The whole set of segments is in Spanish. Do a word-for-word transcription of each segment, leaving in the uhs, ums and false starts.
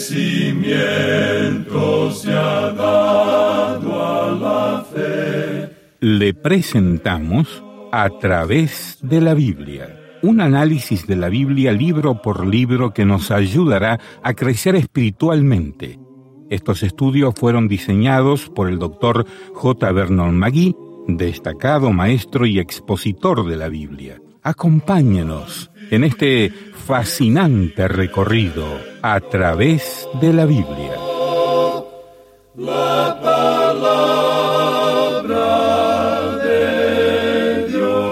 cimiento se ha dado a la fe. Le presentamos A través de la Biblia, un análisis de la Biblia libro por libro que nos ayudará a crecer espiritualmente. Estos estudios fueron diseñados por el doctor J. Vernon McGee, destacado maestro y expositor de la Biblia. Acompáñenos en este fascinante recorrido a través de la Biblia. La palabra de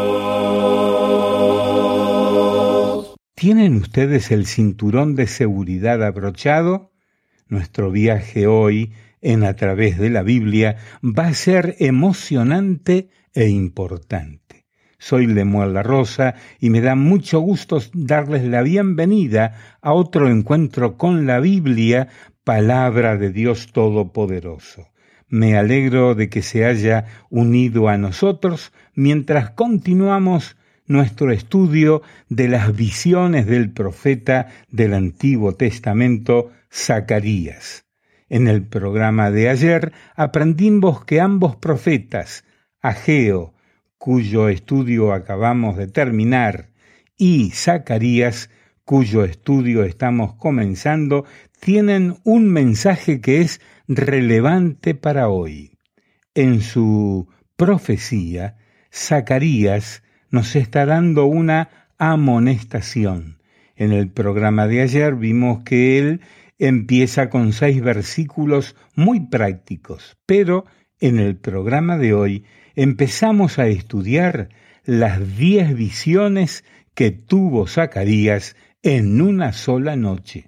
Dios. ¿Tienen ustedes el cinturón de seguridad abrochado? Nuestro viaje hoy en A través de la Biblia va a ser emocionante e importante. Soy Lemuel La Rosa y me da mucho gusto darles la bienvenida a otro encuentro con la Biblia, palabra de Dios Todopoderoso. Me alegro de que se haya unido a nosotros mientras continuamos nuestro estudio de las visiones del profeta del Antiguo Testamento, Zacarías. En el programa de ayer aprendimos que ambos profetas, Ageo, cuyo estudio acabamos de terminar, y Zacarías, cuyo estudio estamos comenzando, tienen un mensaje que es relevante para hoy. En su profecía, Zacarías nos está dando una amonestación. En el programa de ayer vimos que él empieza con seis versículos muy prácticos, pero en el programa de hoy empezamos a estudiar las diez visiones que tuvo Zacarías en una sola noche.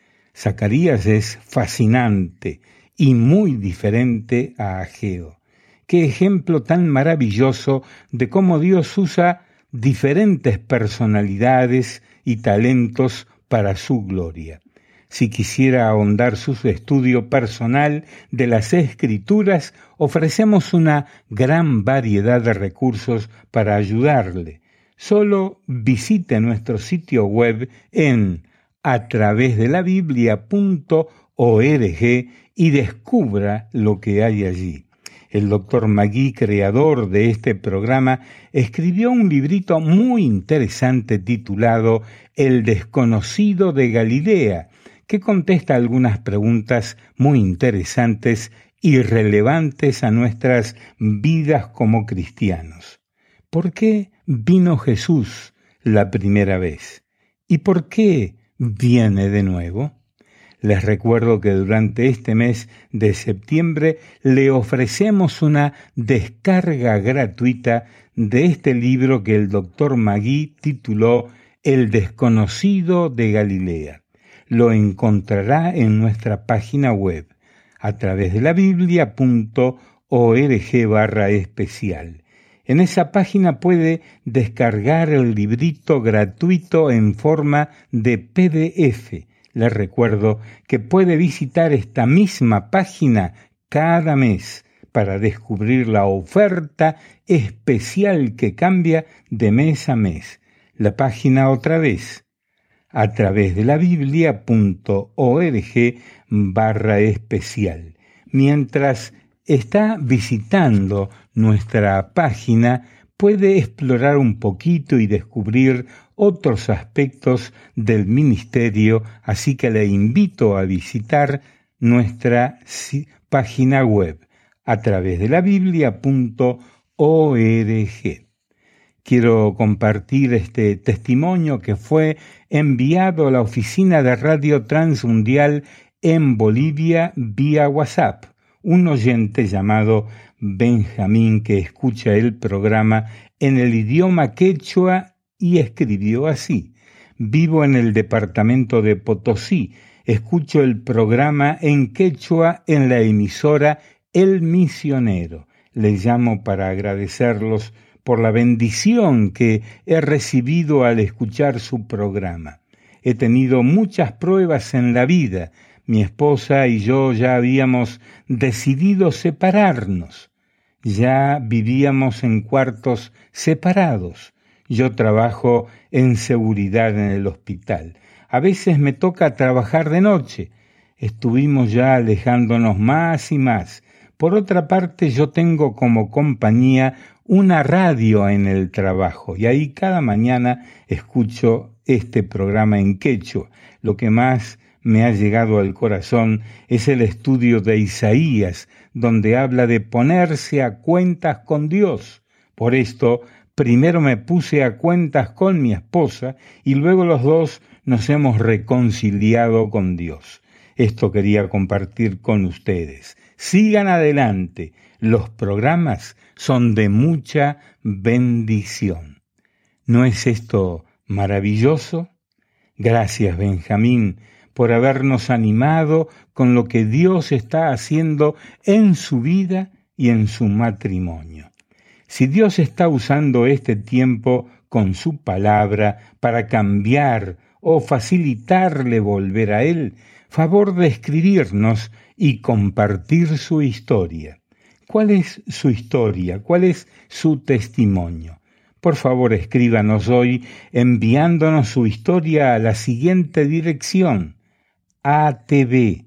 Zacarías es fascinante y muy diferente a Ageo. Qué ejemplo tan maravilloso de cómo Dios usa diferentes personalidades y talentos para su gloria. Si quisiera ahondar su estudio personal de las Escrituras, ofrecemos una gran variedad de recursos para ayudarle. Solo visite nuestro sitio web en a través de la biblia punto org y descubra lo que hay allí. El doctor McGee, creador de este programa, escribió un librito muy interesante titulado El desconocido de Galilea, que contesta algunas preguntas muy interesantes y relevantes a nuestras vidas como cristianos. ¿Por qué vino Jesús la primera vez? ¿Y por qué viene de nuevo? Les recuerdo que durante este mes de septiembre le ofrecemos una descarga gratuita de este libro que el doctor McGee tituló El desconocido de Galilea. Lo encontrará en nuestra página web a través de la biblia punto org barra especial. En esa página puede descargar el librito gratuito en forma de P D F. Les recuerdo que puede visitar esta misma página cada mes para descubrir la oferta especial que cambia de mes a mes. La página otra vez, a través de la biblia punto org barra especial. Mientras está visitando nuestra página, puede explorar un poquito y descubrir otros aspectos del ministerio, así que le invito a visitar nuestra página web a través de la biblia punto org. Quiero compartir este testimonio que fue enviado a la oficina de Radio Transmundial en Bolivia vía WhatsApp. Un oyente llamado Benjamín que escucha el programa en el idioma quechua y escribió así: vivo en el departamento de Potosí, escucho el programa en quechua en la emisora El Misionero. Les llamo para agradecerlos por la bendición que he recibido al escuchar su programa. He tenido muchas pruebas en la vida. Mi esposa y yo ya habíamos decidido separarnos. Ya vivíamos en cuartos separados. Yo trabajo en seguridad en el hospital. A veces me toca trabajar de noche. estuvimos ya alejándonos más y más. Por otra parte, yo tengo como compañía una radio en el trabajo y ahí cada mañana escucho este programa en quechua. Lo que más me ha llegado al corazón es el estudio de Isaías, donde habla de ponerse a cuentas con Dios. Por esto, primero me puse a cuentas con mi esposa y luego los dos nos hemos reconciliado con Dios. Esto quería compartir con ustedes. Sigan adelante. Los programas son de mucha bendición. ¿No es esto maravilloso? Gracias, Benjamín, por habernos animado con lo que Dios está haciendo en su vida y en su matrimonio. Si Dios está usando este tiempo con su palabra para cambiar o facilitarle volver a Él, favor de escribirnos y compartir su historia. ¿Cuál es su historia? ¿Cuál es su testimonio? Por favor, escríbanos hoy enviándonos su historia a la siguiente dirección: atv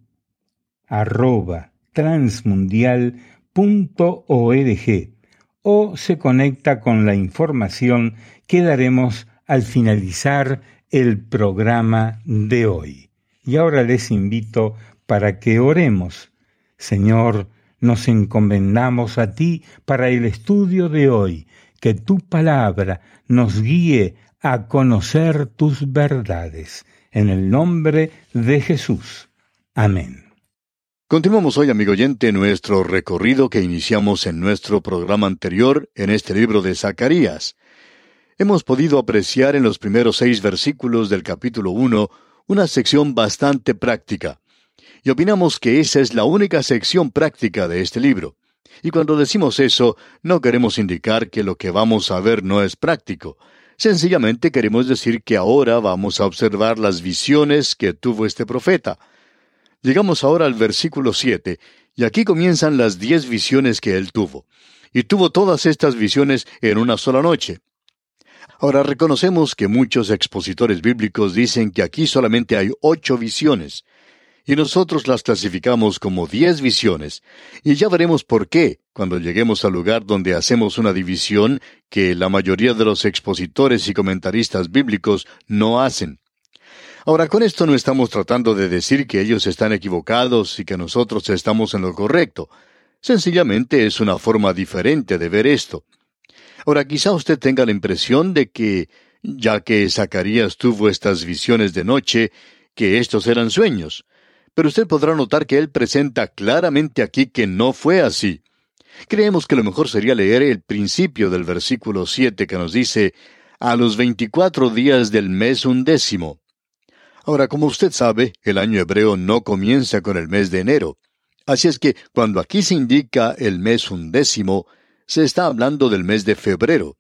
arroba transmundial punto org, o se conecta con la información que daremos al finalizar el programa de hoy. Y ahora les invito para que oremos. Señor, nos encomendamos a ti para el estudio de hoy, que tu palabra nos guíe a conocer tus verdades. En el nombre de Jesús. Amén. Continuamos hoy, amigo oyente, nuestro recorrido que iniciamos en nuestro programa anterior en este libro de Zacarías. Hemos podido apreciar en los primeros seis versículos del capítulo uno una sección bastante práctica. Y opinamos que esa es la única sección práctica de este libro. Y cuando decimos eso, no queremos indicar que lo que vamos a ver no es práctico. Sencillamente queremos decir que ahora vamos a observar las visiones que tuvo este profeta. Llegamos ahora al versículo siete, y aquí comienzan las diez visiones que él tuvo. Y tuvo todas estas visiones en una sola noche. Ahora reconocemos que muchos expositores bíblicos dicen que aquí solamente hay ocho visiones. Y nosotros las clasificamos como diez visiones, y ya veremos por qué cuando lleguemos al lugar donde hacemos una división que la mayoría de los expositores y comentaristas bíblicos no hacen. Ahora, con esto no estamos tratando de decir que ellos están equivocados y que nosotros estamos en lo correcto. Sencillamente es una forma diferente de ver esto. Ahora, quizá usted tenga la impresión de que, ya que Zacarías tuvo estas visiones de noche, que estos eran sueños. Pero usted podrá notar que él presenta claramente aquí que no fue así. Creemos que lo mejor sería leer el principio del versículo siete que nos dice, a los veinticuatro días del mes undécimo. Ahora, como usted sabe, el año hebreo no comienza con el mes de enero. Así es que, cuando aquí se indica el mes undécimo, se está hablando del mes de febrero.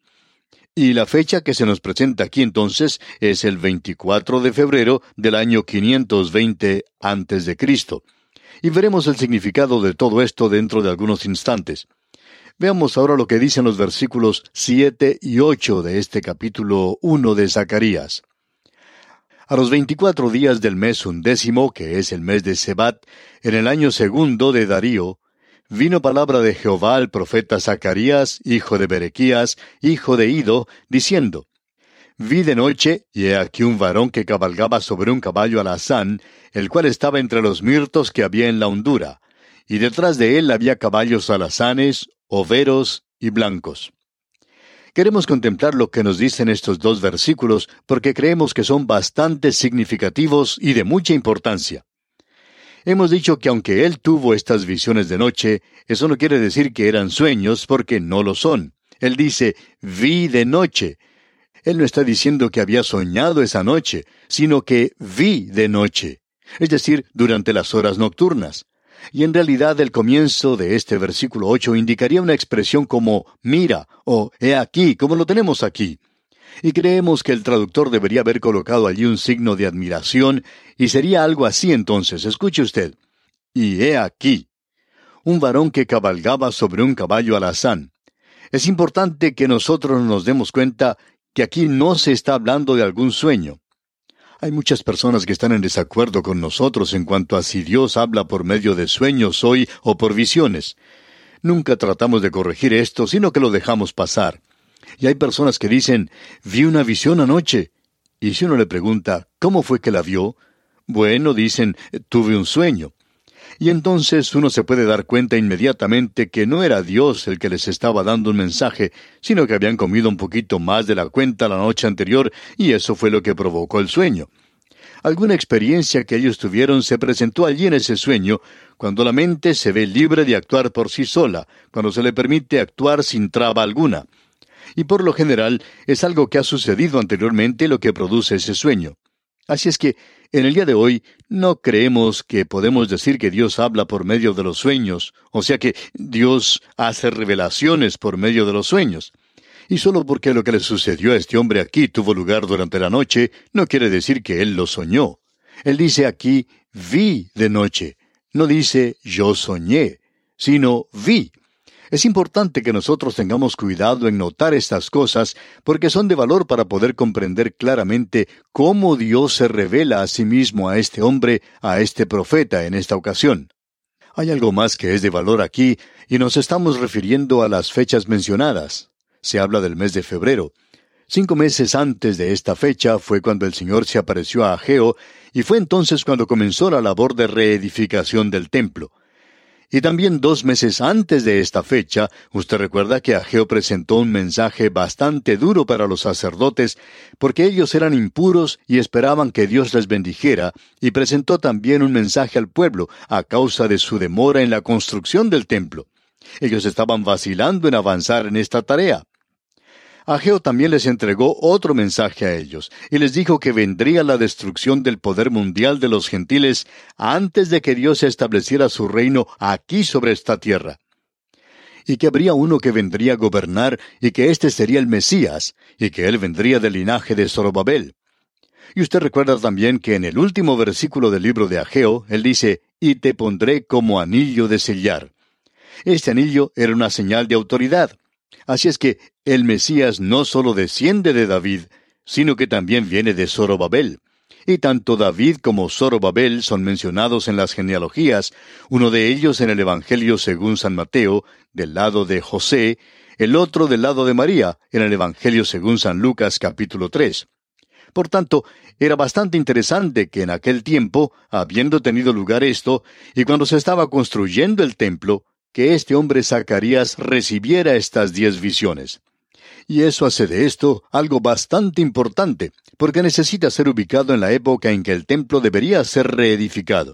Y la fecha que se nos presenta aquí entonces es el veinticuatro de febrero del año quinientos veinte antes de Cristo. Y veremos el significado de todo esto dentro de algunos instantes. Veamos ahora lo que dicen los versículos siete y ocho de este capítulo uno de Zacarías. A los veinticuatro días del mes undécimo, que es el mes de Sebat, en el año segundo de Darío, vino palabra de Jehová al profeta Zacarías, hijo de Berequías, hijo de Ido, diciendo, Vi de noche, y he aquí un varón que cabalgaba sobre un caballo alazán, el cual estaba entre los mirtos que había en la hondura, y detrás de él había caballos alazanes, overos y blancos. Queremos contemplar lo que nos dicen estos dos versículos, porque creemos que son bastante significativos y de mucha importancia. Hemos dicho que aunque él tuvo estas visiones de noche, eso no quiere decir que eran sueños, porque no lo son. Él dice, vi de noche. Él no está diciendo que había soñado esa noche, sino que vi de noche, es decir, durante las horas nocturnas. Y en realidad el comienzo de este versículo ocho indicaría una expresión como mira o he aquí, como lo tenemos aquí. Y creemos que el traductor debería haber colocado allí un signo de admiración, y sería algo así entonces, escuche usted. Y he aquí, un varón que cabalgaba sobre un caballo alazán. Es importante que nosotros nos demos cuenta que aquí no se está hablando de algún sueño. Hay muchas personas que están en desacuerdo con nosotros en cuanto a si Dios habla por medio de sueños hoy o por visiones. Nunca tratamos de corregir esto, sino que lo dejamos pasar. Y hay personas que dicen, vi una visión anoche. Y si uno le pregunta, ¿cómo fue que la vio? Bueno, dicen, tuve un sueño. Y entonces uno se puede dar cuenta inmediatamente que no era Dios el que les estaba dando un mensaje, sino que habían comido un poquito más de la cuenta la noche anterior, y eso fue lo que provocó el sueño. Alguna experiencia que ellos tuvieron se presentó allí en ese sueño, cuando la mente se ve libre de actuar por sí sola, cuando se le permite actuar sin traba alguna. Y por lo general es algo que ha sucedido anteriormente lo que produce ese sueño. Así es que, en el día de hoy, no creemos que podemos decir que Dios habla por medio de los sueños, o sea que Dios hace revelaciones por medio de los sueños. Y solo porque lo que le sucedió a este hombre aquí tuvo lugar durante la noche, no quiere decir que él lo soñó. Él dice aquí, vi de noche. No dice, yo soñé, sino vi. Es importante que nosotros tengamos cuidado en notar estas cosas, porque son de valor para poder comprender claramente cómo Dios se revela a sí mismo a este hombre, a este profeta en esta ocasión. Hay algo más que es de valor aquí, y nos estamos refiriendo a las fechas mencionadas. Se habla del mes de febrero. Cinco meses antes de esta fecha fue cuando el Señor se apareció a Ageo, y fue entonces cuando comenzó la labor de reedificación del templo. Y también dos meses antes de esta fecha, usted recuerda que Ageo presentó un mensaje bastante duro para los sacerdotes, porque ellos eran impuros y esperaban que Dios les bendijera, y presentó también un mensaje al pueblo a causa de su demora en la construcción del templo. Ellos estaban vacilando en avanzar en esta tarea. Ageo también les entregó otro mensaje a ellos, y les dijo que vendría la destrucción del poder mundial de los gentiles antes de que Dios estableciera su reino aquí sobre esta tierra. Y que habría uno que vendría a gobernar, y que éste sería el Mesías, y que él vendría del linaje de Zorobabel. Y usted recuerda también que en el último versículo del libro de Ageo, él dice, y te pondré como anillo de sellar. Este anillo era una señal de autoridad. Así es que el Mesías no solo desciende de David, sino que también viene de Zorobabel. Y tanto David como Zorobabel son mencionados en las genealogías, uno de ellos en el Evangelio según San Mateo, del lado de José, el otro del lado de María, en el Evangelio según San Lucas capítulo tres. Por tanto, era bastante interesante que en aquel tiempo, habiendo tenido lugar esto, y cuando se estaba construyendo el templo, que este hombre Zacarías recibiera estas diez visiones. Y eso hace de esto algo bastante importante, porque necesita ser ubicado en la época en que el templo debería ser reedificado.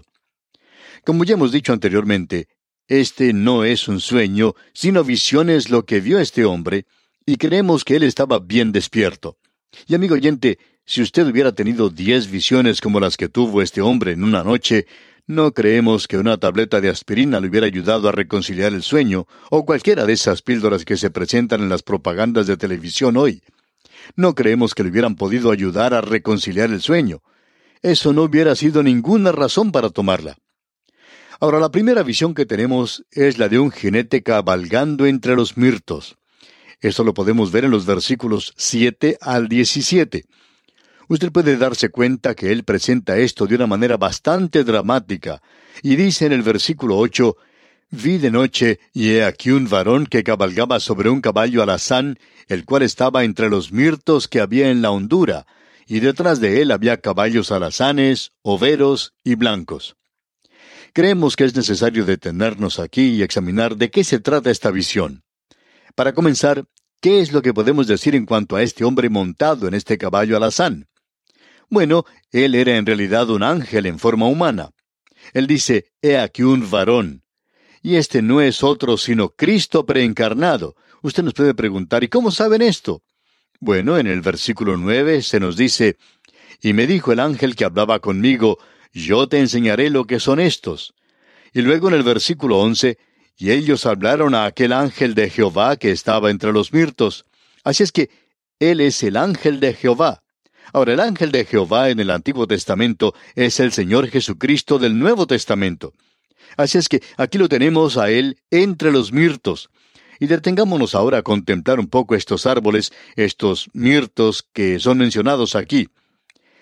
Como ya hemos dicho anteriormente, este no es un sueño, sino visiones lo que vio este hombre, y creemos que él estaba bien despierto. Y amigo oyente, si usted hubiera tenido diez visiones como las que tuvo este hombre en una noche, no creemos que una tableta de aspirina le hubiera ayudado a reconciliar el sueño, o cualquiera de esas píldoras que se presentan en las propagandas de televisión hoy. No creemos que le hubieran podido ayudar a reconciliar el sueño. Eso no hubiera sido ninguna razón para tomarla. Ahora, la primera visión que tenemos es la de un jinete cabalgando entre los mirtos. Esto lo podemos ver en los versículos siete al diecisiete. Usted puede darse cuenta que él presenta esto de una manera bastante dramática, y dice en el versículo ocho, «Vi de noche, y he aquí un varón que cabalgaba sobre un caballo alazán, el cual estaba entre los mirtos que había en la hondura, y detrás de él había caballos alazanes, overos y blancos». Creemos que es necesario detenernos aquí y examinar de qué se trata esta visión. Para comenzar, ¿qué es lo que podemos decir en cuanto a este hombre montado en este caballo alazán? Bueno, él era en realidad un ángel en forma humana. Él dice, «He aquí un varón». Y este no es otro sino Cristo preencarnado. Usted nos puede preguntar, ¿y cómo saben esto? Bueno, en el versículo nueve se nos dice, «Y me dijo el ángel que hablaba conmigo, yo te enseñaré lo que son estos». Y luego en el versículo once, «Y ellos hablaron a aquel ángel de Jehová que estaba entre los mirtos». Así es que él es el ángel de Jehová. Ahora, el ángel de Jehová en el Antiguo Testamento es el Señor Jesucristo del Nuevo Testamento. Así es que aquí lo tenemos a él entre los mirtos. Y detengámonos ahora a contemplar un poco estos árboles, estos mirtos que son mencionados aquí.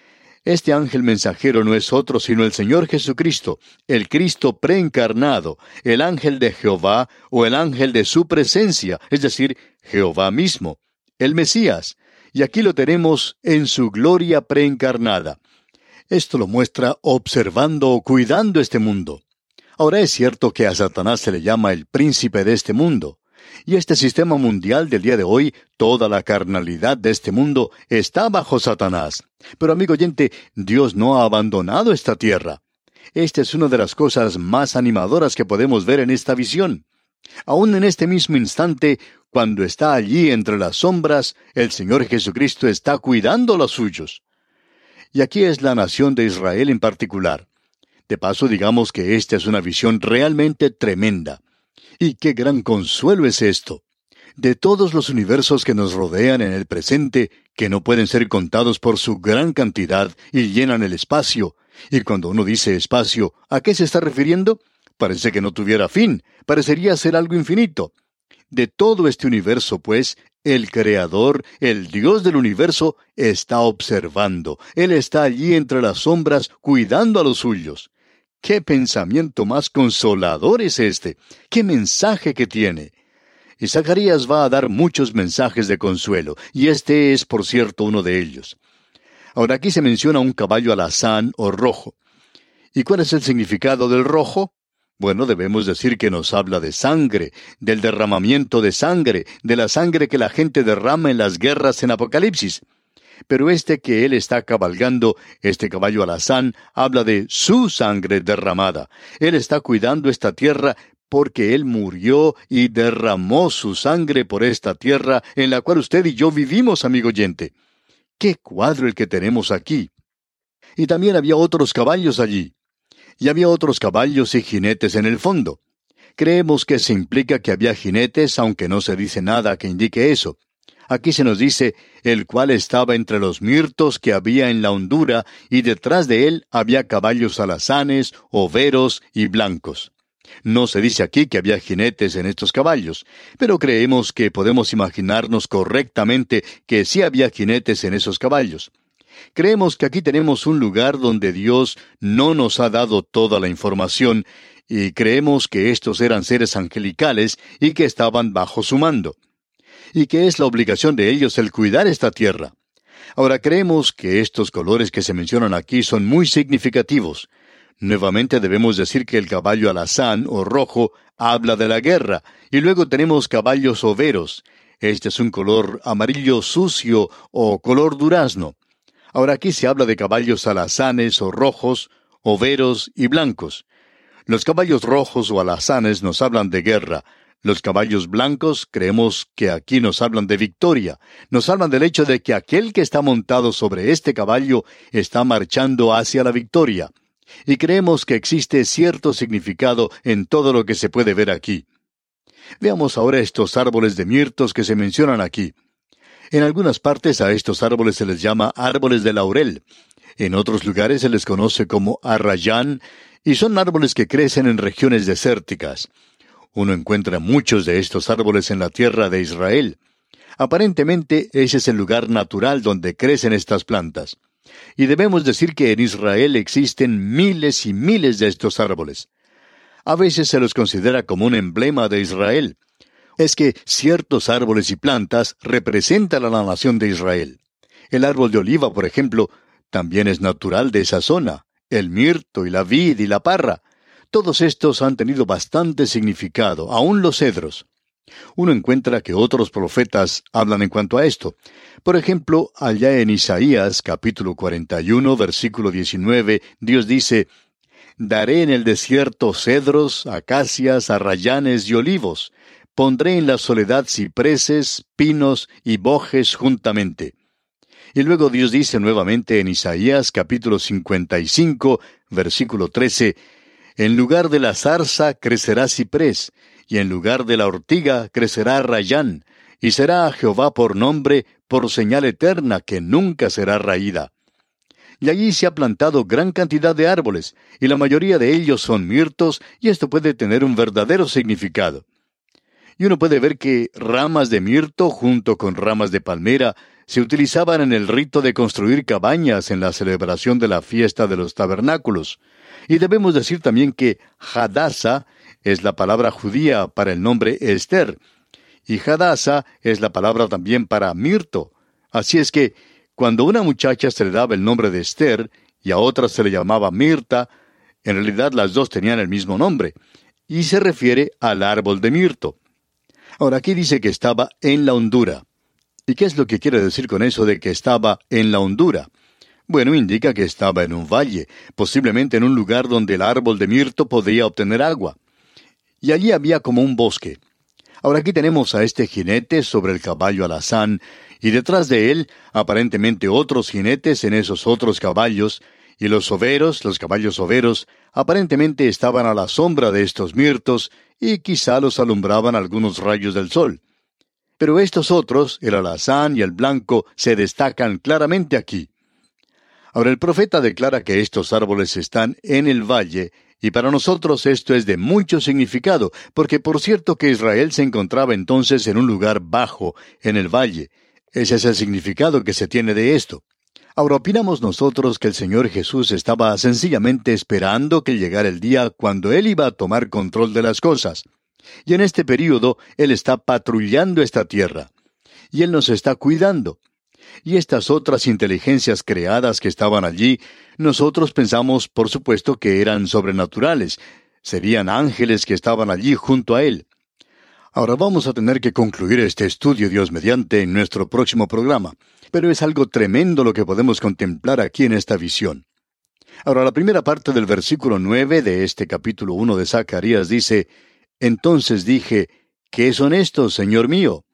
Este ángel mensajero no es otro sino el Señor Jesucristo, el Cristo preencarnado, el ángel de Jehová o el ángel de su presencia, es decir, Jehová mismo, el Mesías. Y aquí lo tenemos en su gloria preencarnada. Esto lo muestra observando o cuidando este mundo. Ahora es cierto que a Satanás se le llama el príncipe de este mundo. Y este sistema mundial del día de hoy, toda la carnalidad de este mundo, está bajo Satanás. Pero amigo oyente, Dios no ha abandonado esta tierra. Esta es una de las cosas más animadoras que podemos ver en esta visión. Aún en este mismo instante, cuando está allí entre las sombras, el Señor Jesucristo está cuidando a los suyos. Y aquí es la nación de Israel en particular. De paso, digamos que esta es una visión realmente tremenda. Y qué gran consuelo es esto. De todos los universos que nos rodean en el presente, que no pueden ser contados por su gran cantidad y llenan el espacio. Y cuando uno dice espacio, ¿a qué se está refiriendo? Parece que no tuviera fin, parecería ser algo infinito. De todo este universo, pues, el Creador, el Dios del universo, está observando. Él está allí entre las sombras, cuidando a los suyos. ¡Qué pensamiento más consolador es este! ¡Qué mensaje que tiene! Y Zacarías va a dar muchos mensajes de consuelo, y este es, por cierto, uno de ellos. Ahora aquí se menciona un caballo alazán o rojo. ¿Y cuál es el significado del rojo? Bueno, debemos decir que nos habla de sangre, del derramamiento de sangre, de la sangre que la gente derrama en las guerras en Apocalipsis. Pero este que él está cabalgando, este caballo alazán, habla de su sangre derramada. Él está cuidando esta tierra porque él murió y derramó su sangre por esta tierra en la cual usted y yo vivimos, amigo oyente. ¡Qué cuadro el que tenemos aquí! Y también había otros caballos allí. Y había otros caballos y jinetes en el fondo. Creemos que se implica que había jinetes, aunque no se dice nada que indique eso. Aquí se nos dice, el cual estaba entre los mirtos que había en la hondura, y detrás de él había caballos alazanes, overos y blancos. No se dice aquí que había jinetes en estos caballos, pero creemos que podemos imaginarnos correctamente que sí había jinetes en esos caballos. Creemos que aquí tenemos un lugar donde Dios no nos ha dado toda la información, y creemos que estos eran seres angelicales y que estaban bajo su mando, y que es la obligación de ellos el cuidar esta tierra. Ahora creemos que estos colores que se mencionan aquí son muy significativos. Nuevamente debemos decir que el caballo alazán o rojo habla de la guerra, y luego tenemos caballos overos. Este es un color amarillo sucio o color durazno. Ahora aquí se habla de caballos alazanes o rojos, overos y blancos. Los caballos rojos o alazanes nos hablan de guerra. Los caballos blancos creemos que aquí nos hablan de victoria. Nos hablan del hecho de que aquel que está montado sobre este caballo está marchando hacia la victoria. Y creemos que existe cierto significado en todo lo que se puede ver aquí. Veamos ahora estos árboles de mirtos que se mencionan aquí. En algunas partes a estos árboles se les llama árboles de laurel. En otros lugares se les conoce como arrayán, y son árboles que crecen en regiones desérticas. Uno encuentra muchos de estos árboles en la tierra de Israel. Aparentemente ese es el lugar natural donde crecen estas plantas. Y debemos decir que en Israel existen miles y miles de estos árboles. A veces se los considera como un emblema de Israel. Es que ciertos árboles y plantas representan a la nación de Israel. El árbol de oliva, por ejemplo, también es natural de esa zona. El mirto y la vid y la parra. Todos estos han tenido bastante significado, aun los cedros. Uno encuentra que otros profetas hablan en cuanto a esto. Por ejemplo, allá en Isaías, capítulo cuarenta y uno, versículo diecinueve, Dios dice, «Daré en el desierto cedros, acacias, arrayanes y olivos. Pondré en la soledad cipreses, pinos y bojes juntamente». Y luego Dios dice nuevamente en Isaías, capítulo cincuenta y cinco, versículo trece, «En lugar de la zarza crecerá ciprés, y en lugar de la ortiga crecerá rayán, y será a Jehová por nombre, por señal eterna que nunca será raída». Y allí se ha plantado gran cantidad de árboles, y la mayoría de ellos son mirtos, y esto puede tener un verdadero significado. Y uno puede ver que ramas de mirto junto con ramas de palmera se utilizaban en el rito de construir cabañas en la celebración de la fiesta de los tabernáculos. Y debemos decir también que Hadasa es la palabra judía para el nombre Esther, y Hadasa es la palabra también para mirto. Así es que, cuando a una muchacha se le daba el nombre de Esther, y a otra se le llamaba Mirta, en realidad las dos tenían el mismo nombre, y se refiere al árbol de mirto. Ahora, aquí dice que estaba en la hondura. ¿Y qué es lo que quiere decir con eso de que estaba en la hondura? Bueno, indica que estaba en un valle, posiblemente en un lugar donde el árbol de mirto podía obtener agua. Y allí había como un bosque. Ahora aquí tenemos a este jinete sobre el caballo alazán, y detrás de él, aparentemente otros jinetes en esos otros caballos, y los overos, los caballos overos, aparentemente estaban a la sombra de estos mirtos, y quizá los alumbraban algunos rayos del sol. Pero estos otros, el alazán y el blanco, se destacan claramente aquí. Ahora el profeta declara que estos árboles están en el valle, y para nosotros esto es de mucho significado, porque por cierto que Israel se encontraba entonces en un lugar bajo, en el valle. Ese es el significado que se tiene de esto. Ahora opinamos nosotros que el Señor Jesús estaba sencillamente esperando que llegara el día cuando Él iba a tomar control de las cosas. Y en este período, Él está patrullando esta tierra. Y Él nos está cuidando. Y estas otras inteligencias creadas que estaban allí, nosotros pensamos, por supuesto, que eran sobrenaturales. Serían ángeles que estaban allí junto a Él. Ahora vamos a tener que concluir este estudio, Dios mediante, en nuestro próximo programa. Pero es algo tremendo lo que podemos contemplar aquí en esta visión. Ahora, la primera parte del versículo nueve de este capítulo uno de Zacarías dice: Entonces dije, ¿qué son estos, Señor mío?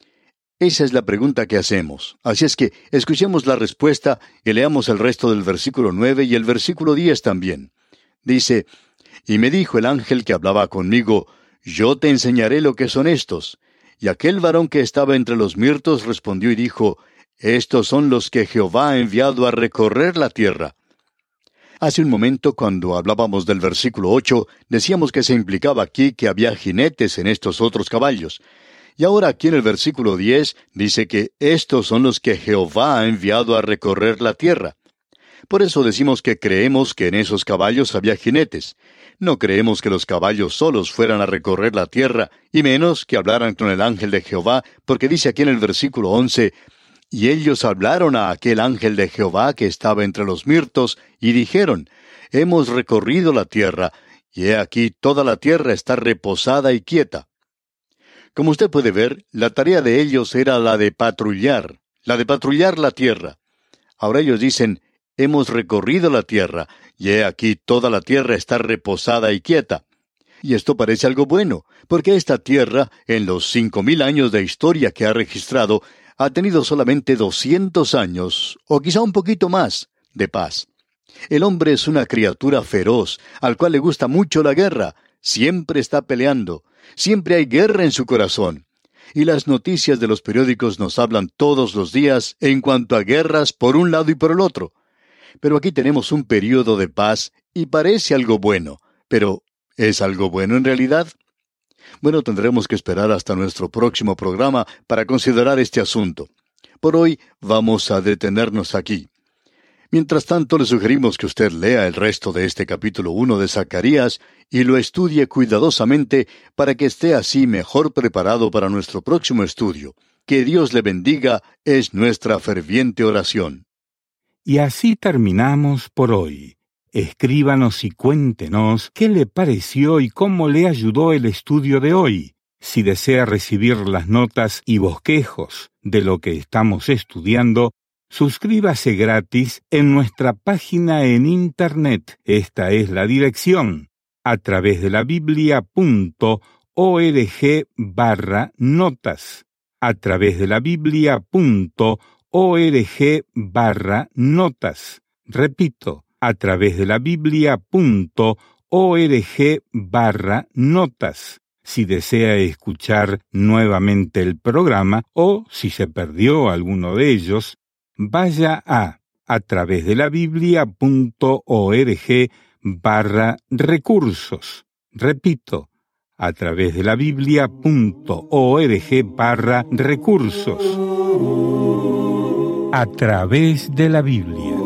Esa es la pregunta que hacemos. Así es que escuchemos la respuesta y leamos el resto del versículo nueve y el versículo diez también. Dice: Y me dijo el ángel que hablaba conmigo, Yo te enseñaré lo que son estos. Y aquel varón que estaba entre los mirtos respondió y dijo, Estos son los que Jehová ha enviado a recorrer la tierra. Hace un momento, cuando hablábamos del versículo ocho, decíamos que se implicaba aquí que había jinetes en estos otros caballos. Y ahora aquí en el versículo diez dice que estos son los que Jehová ha enviado a recorrer la tierra. Por eso decimos que creemos que en esos caballos había jinetes. No creemos que los caballos solos fueran a recorrer la tierra, y menos que hablaran con el ángel de Jehová, porque dice aquí en el versículo once, Y ellos hablaron a aquel ángel de Jehová que estaba entre los mirtos, y dijeron, Hemos recorrido la tierra, y he aquí toda la tierra está reposada y quieta. Como usted puede ver, la tarea de ellos era la de patrullar, la de patrullar la tierra. Ahora ellos dicen, Hemos recorrido la tierra, y he aquí toda la tierra está reposada y quieta. Y esto parece algo bueno, porque esta tierra, en los cinco mil años de historia que ha registrado, ha tenido solamente doscientos años, o quizá un poquito más, de paz. El hombre es una criatura feroz, al cual le gusta mucho la guerra, siempre está peleando, siempre hay guerra en su corazón. Y las noticias de los periódicos nos hablan todos los días en cuanto a guerras por un lado y por el otro. Pero aquí tenemos un período de paz y parece algo bueno, pero ¿es algo bueno en realidad? Bueno, tendremos que esperar hasta nuestro próximo programa para considerar este asunto. Por hoy vamos a detenernos aquí. Mientras tanto, le sugerimos que usted lea el resto de este capítulo uno de Zacarías y lo estudie cuidadosamente para que esté así mejor preparado para nuestro próximo estudio. Que Dios le bendiga es nuestra ferviente oración. Y así terminamos por hoy. Escríbanos y cuéntenos qué le pareció y cómo le ayudó el estudio de hoy. Si desea recibir las notas y bosquejos de lo que estamos estudiando, suscríbase gratis en nuestra página en Internet. Esta es la dirección, a través de la biblia punto org barra notas. A través de la biblia punto org barra notas. Repito, a través de la biblia punto org barra notas. Si desea escuchar nuevamente el programa o si se perdió alguno de ellos, vaya a a través de la biblia punto org barra recursos. Repito, a través de la biblia punto org barra recursos. a través de la Biblia.